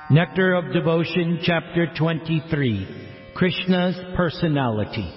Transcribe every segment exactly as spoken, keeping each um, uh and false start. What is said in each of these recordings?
Nectar of Devotion, Chapter twenty-three, Krishna's Personality.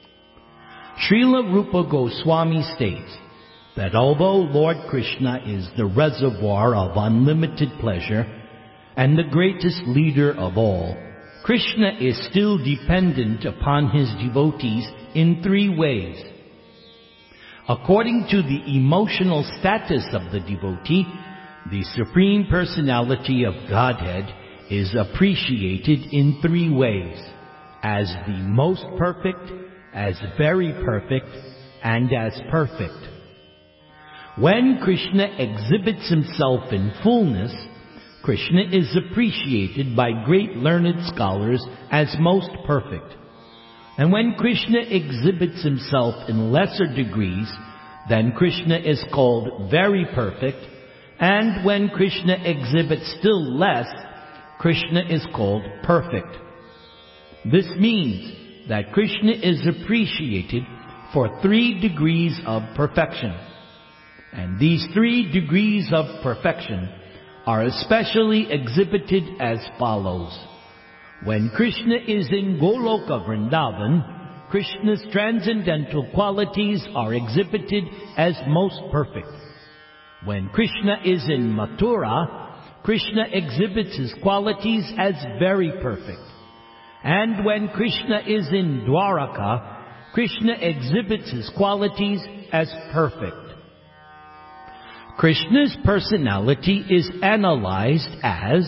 Srila Rupa Goswami states that although Lord Krishna is the reservoir of unlimited pleasure and the greatest leader of all, Krishna is still dependent upon his devotees in three ways. According to the emotional status of the devotee, the Supreme Personality of Godhead is appreciated in three ways: as the most perfect, as very perfect, and as perfect. When Krishna exhibits himself in fullness, Krishna is appreciated by great learned scholars as most perfect. And when Krishna exhibits himself in lesser degrees, then Krishna is called very perfect. And when Krishna exhibits still less, Krishna is called perfect. This means that Krishna is appreciated for three degrees of perfection. And these three degrees of perfection are especially exhibited as follows. When Krishna is in Goloka Vrindavan, Krishna's transcendental qualities are exhibited as most perfect. When Krishna is in Mathura, Krishna exhibits his qualities as very perfect. And when Krishna is in Dwaraka, Krishna exhibits his qualities as perfect. Krishna's personality is analyzed as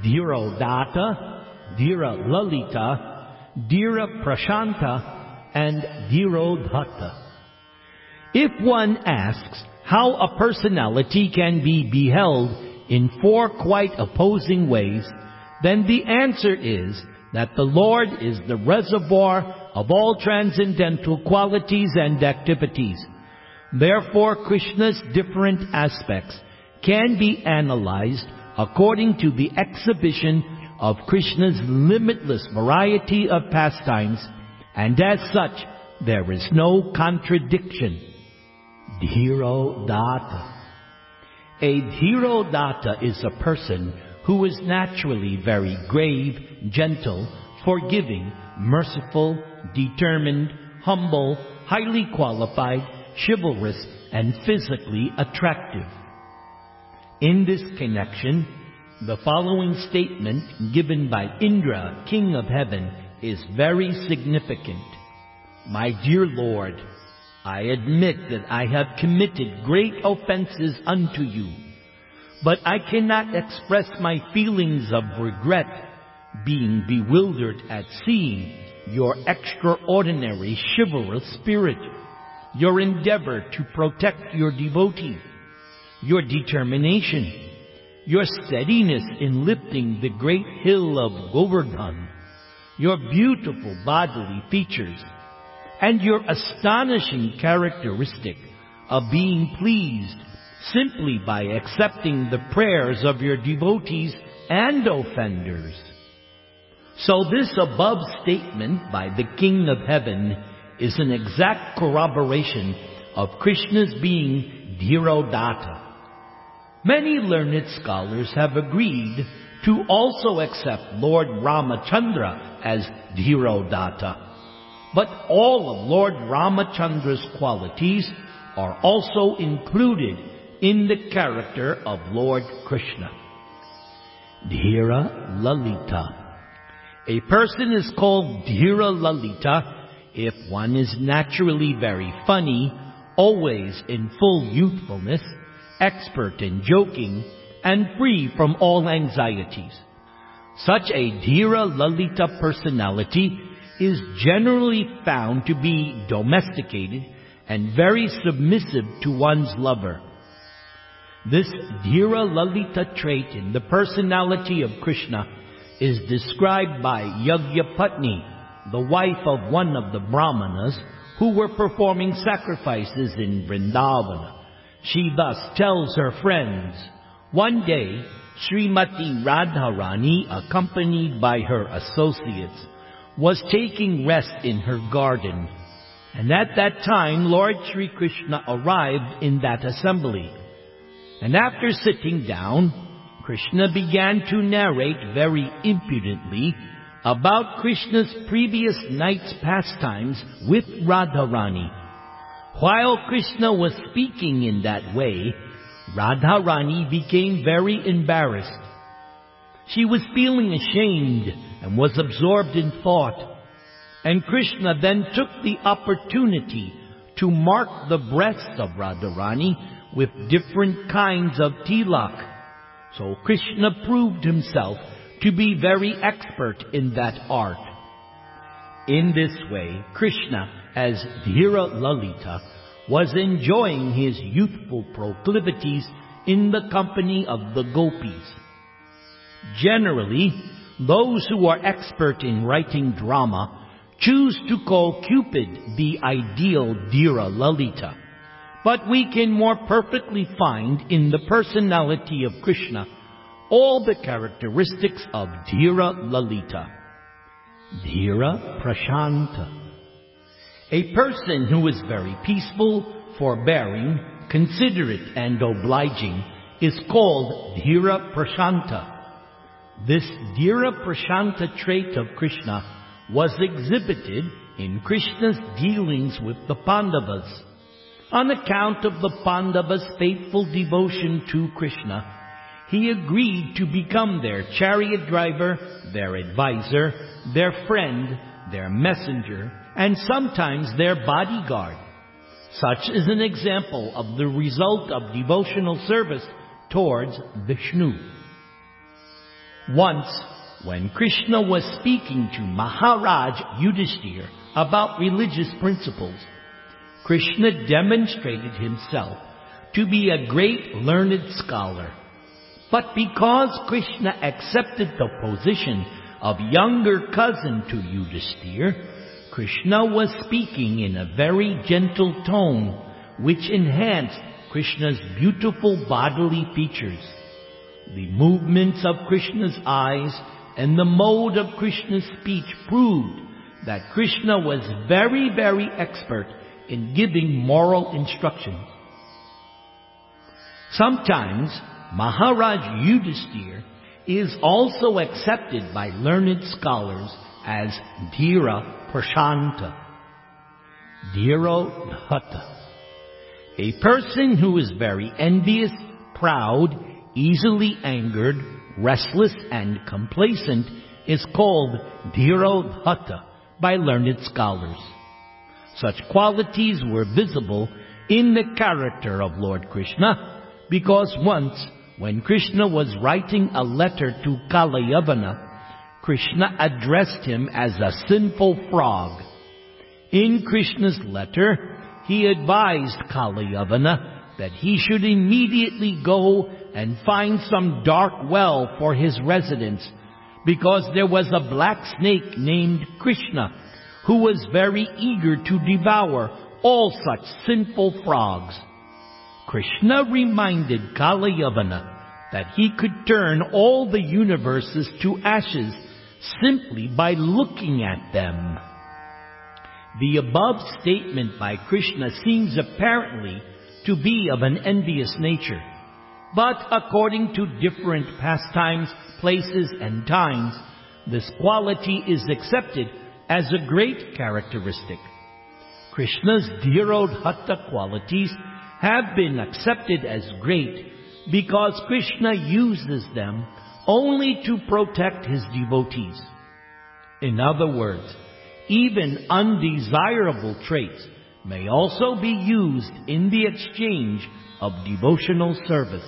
Dhirodata, Dhira Lalita, Dhira Prashanta, and Dhirodhata. If one asks how a personality can be beheld in four quite opposing ways, then the answer is that the Lord is the reservoir of all transcendental qualities and activities. Therefore, Krishna's different aspects can be analyzed according to the exhibition of Krishna's limitless variety of pastimes, and as such, there is no contradiction. Dhirodata. A Dhirodata is a person who is naturally very grave, gentle, forgiving, merciful, determined, humble, highly qualified, chivalrous, and physically attractive. In this connection, the following statement given by Indra, king of heaven, is very significant. My dear Lord, I admit that I have committed great offenses unto you, but I cannot express my feelings of regret, being bewildered at seeing your extraordinary chivalrous spirit, your endeavor to protect your devotee, your determination, your steadiness in lifting the great hill of Govardhan, your beautiful bodily features, and your astonishing characteristic of being pleased simply by accepting the prayers of your devotees and offenders. So this above statement by the King of Heaven is an exact corroboration of Krishna's being Dhirodata. Many learned scholars have agreed to also accept Lord Ramachandra as Dhirodata. But all of Lord Ramachandra's qualities are also included in the character of Lord Krishna. Dhira Lalita. A person is called Dhira Lalita if one is naturally very funny, always in full youthfulness, expert in joking, and free from all anxieties. Such a Dhira Lalita personality is generally found to be domesticated and very submissive to one's lover. This Dhira Lalita trait in the personality of Krishna is described by Yagyapatni, the wife of one of the Brahmanas who were performing sacrifices in Vrindavana. She thus tells her friends, one day, Srimati Radharani, accompanied by her associates, was taking rest in her garden, and at that time Lord Sri Krishna arrived in that assembly. And after sitting down, Krishna began to narrate very impudently about Krishna's previous night's pastimes with Radharani. While Krishna was speaking in that way, Radharani became very embarrassed. She was feeling ashamed and was absorbed in thought. And Krishna then took the opportunity to mark the breasts of Radharani with different kinds of tilak. So Krishna proved himself to be very expert in that art. In this way, Krishna, as Dhira Lalita, was enjoying his youthful proclivities in the company of the gopis. Generally, those who are expert in writing drama choose to call Cupid the ideal Dhira Lalita. But we can more perfectly find in the personality of Krishna all the characteristics of Dhira Lalita. Dhira Prashanta. A person who is very peaceful, forbearing, considerate, and obliging is called Dhira Prashanta. This Dhira Prashanta trait of Krishna was exhibited in Krishna's dealings with the Pandavas. On account of the Pandavas' faithful devotion to Krishna, he agreed to become their chariot driver, their advisor, their friend, their messenger, and sometimes their bodyguard. Such is an example of the result of devotional service towards Vishnu. Once, when Krishna was speaking to Maharaj Yudhishthira about religious principles, Krishna demonstrated himself to be a great learned scholar. But because Krishna accepted the position of younger cousin to Yudhishthira, Krishna was speaking in a very gentle tone, which enhanced Krishna's beautiful bodily features. The movements of Krishna's eyes and the mode of Krishna's speech proved that Krishna was very, very expert in giving moral instruction. Sometimes Maharaj Yudhishthira is also accepted by learned scholars as Dhira Prashanta. Dhirodhata. A person who is very envious, proud, easily angered, restless, and complacent is called Dhirodhata by learned scholars. Such qualities were visible in the character of Lord Krishna, because once, when Krishna was writing a letter to Kalayavana, Krishna addressed him as a sinful frog. In Krishna's letter, he advised Kalayavana that he should immediately go and find some dark well for his residence, because there was a black snake named Krishna, who was very eager to devour all such sinful frogs. Krishna reminded Kalayavana that he could turn all the universes to ashes simply by looking at them. The above statement by Krishna seems apparently to be of an envious nature, but according to different pastimes, places, and times, this quality is accepted as a great characteristic. Krishna's Dhirodhata qualities have been accepted as great because Krishna uses them only to protect his devotees. In other words, even undesirable traits may also be used in the exchange of devotional service.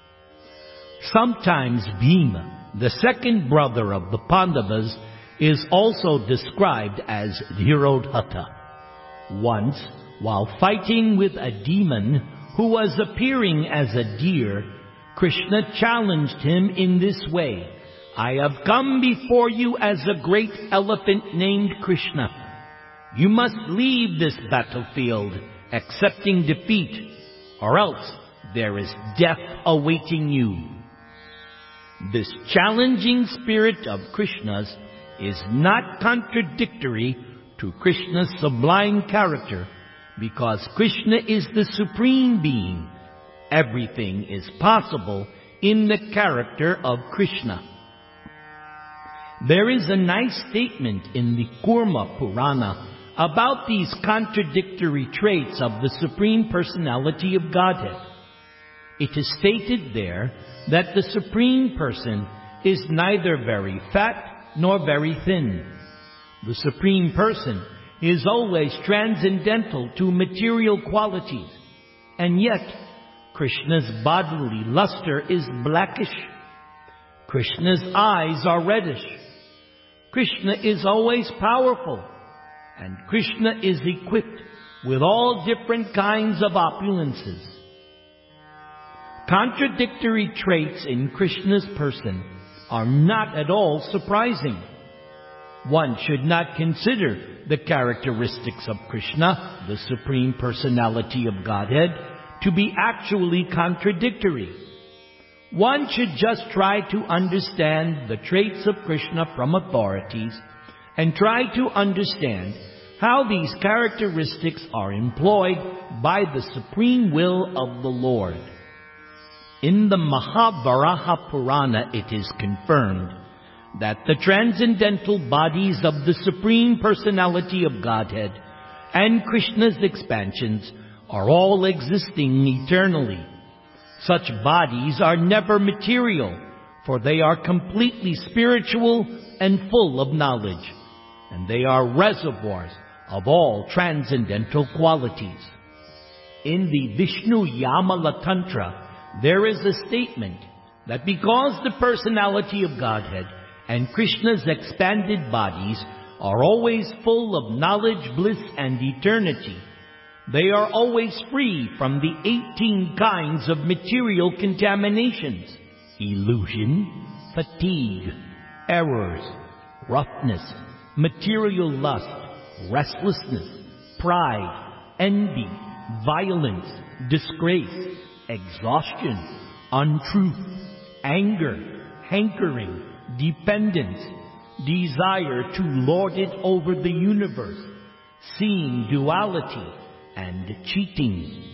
Sometimes Bhima, the second brother of the Pandavas, is also described as Dhirodhata. Once, while fighting with a demon who was appearing as a deer, Krishna challenged him in this way: "I have come before you as a great elephant named Krishna. You must leave this battlefield, accepting defeat, or else there is death awaiting you." This challenging spirit of Krishna's is not contradictory to Krishna's sublime character, because Krishna is the Supreme Being. Everything is possible in the character of Krishna. There is a nice statement in the Kurma Purana about these contradictory traits of the Supreme Personality of Godhead. It is stated there that the Supreme Person is neither very fat nor very thin. The Supreme Person is always transcendental to material qualities, and yet Krishna's bodily luster is blackish. Krishna's eyes are reddish. Krishna is always powerful, and Krishna is equipped with all different kinds of opulences. Contradictory traits in Krishna's person are not at all surprising. One should not consider the characteristics of Krishna, the Supreme Personality of Godhead, to be actually contradictory. One should just try to understand the traits of Krishna from authorities and try to understand how these characteristics are employed by the supreme will of the Lord. In the Mahavaraha Purana it is confirmed that the transcendental bodies of the Supreme Personality of Godhead and Krishna's expansions are all existing eternally. Such bodies are never material, for they are completely spiritual and full of knowledge, and they are reservoirs of all transcendental qualities. In the Vishnu Yamala Tantra, there is a statement that because the personality of Godhead and Krishna's expanded bodies are always full of knowledge, bliss, and eternity, they are always free from the eighteen kinds of material contaminations: illusion, fatigue, errors, roughness, material lust, restlessness, pride, envy, violence, disgrace, exhaustion, untruth, anger, hankering, dependence, desire to lord it over the universe, seeing duality, and cheating.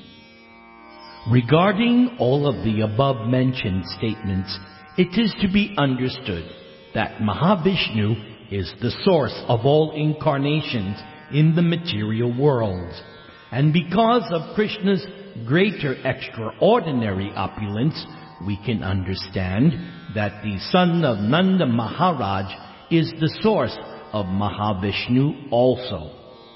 Regarding all of the above-mentioned statements, it is to be understood that Mahavishnu is the source of all incarnations in the material worlds. And because of Krishna's greater extraordinary opulence, we can understand that the son of Nanda Maharaj is the source of Mahavishnu also.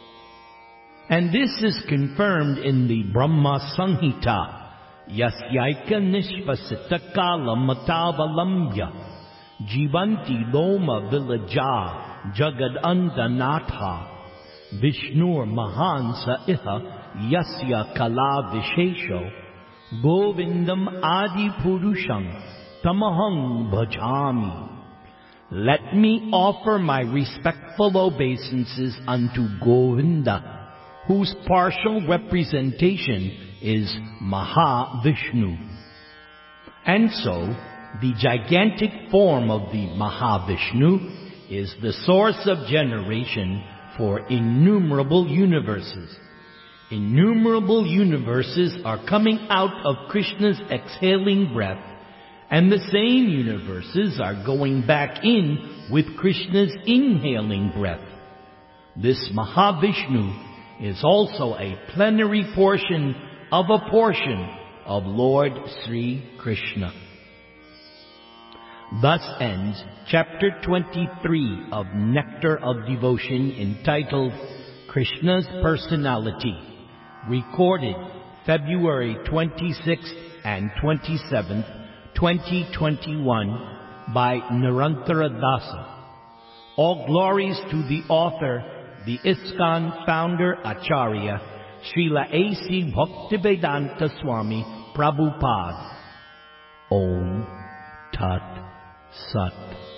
And this is confirmed in the Brahma Samhita, Yasyaika Nishvasita Kala Matavalambya Jivanti Loma Vilaja Jagad Andanatha Vishnur Mahansa Iha Yasya Kala Vishesho Govindam Adi Purusham Tamahang Bhajami. Let me offer my respectful obeisances unto Govinda, whose partial representation is Mahavishnu. And so, the gigantic form of the Mahavishnu is the source of generation for innumerable universes. Innumerable universes are coming out of Krishna's exhaling breath, and the same universes are going back in with Krishna's inhaling breath. This Mahavishnu is also a plenary portion of a portion of Lord Sri Krishna. Thus ends chapter twenty-three of Nectar of Devotion, entitled Krishna's Personality, recorded February twenty-sixth and twenty-seventh, twenty twenty-one by Nirantara Dasa. All glories to the author, the ISKCON founder Acharya, Srila A C Bhaktivedanta Swami Prabhupada. Om Tat Sat.